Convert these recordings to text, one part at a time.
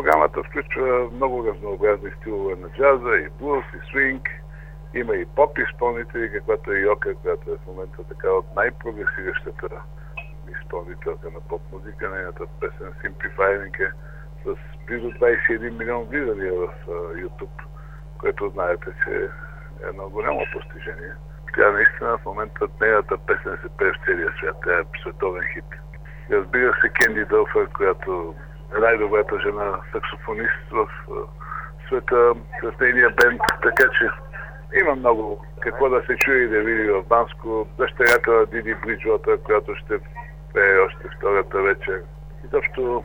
програмата включва много разнообразни стилове на джаза, и блуз, и свинг. Има и поп изпълнители, каквато е Йока, която е в момента така от най-прогресиращата изпълнителка на поп музика. Нейната песен Simplifying е с близо 21 милион гледания в YouTube, което знаете, че е едно голямо постижение. Тя наистина в момента нейната песен се пее в целия свят. Тя е световен хит. Разбира се, Кенди Дълфър, която е най-добрата жена саксофонист в света с нейния бенд, така че има много какво да се чуе и да види в Банско. Дъщерята на Диди Бриджуотър, която ще пее още втората вечер. И точно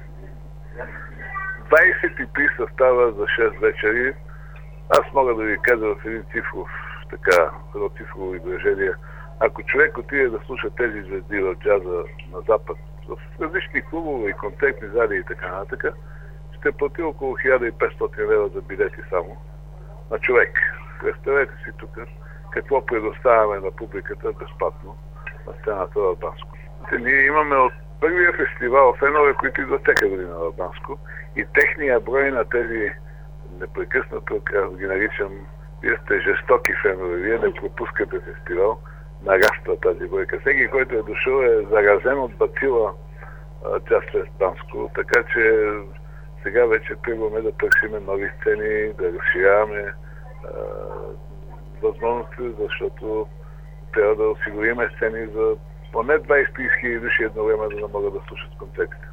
23 състава за 6 вечери. Аз мога да ви кажа в един цифров, едно цифрово изражение. Ако човек отиде да слуша тези звезди в джаза на Запад, в различни клубове и концертни зали и така нататък, ще плати около 1500 лева за билети само на човек. Представете си тук какво предоставяме на публиката безплатно на сцената в Банско. Ние имаме от първия фестивал фенове, които идват всяка година в Банско, и техния брой на тези непрекъснато, аз ги наричам, вие сте жестоки фенове, вие не пропускате фестивал, нараства тази бройка. Всеки, който е дошъл, е заразен от бацила Джаз Фест Банско, така че сега вече тръгваме да търсиме нови сцени, да разширяваме възможности, защото трябва да осигуриме сцени за поне 20-30 хиляди души едновременно да могат да слушат концертите.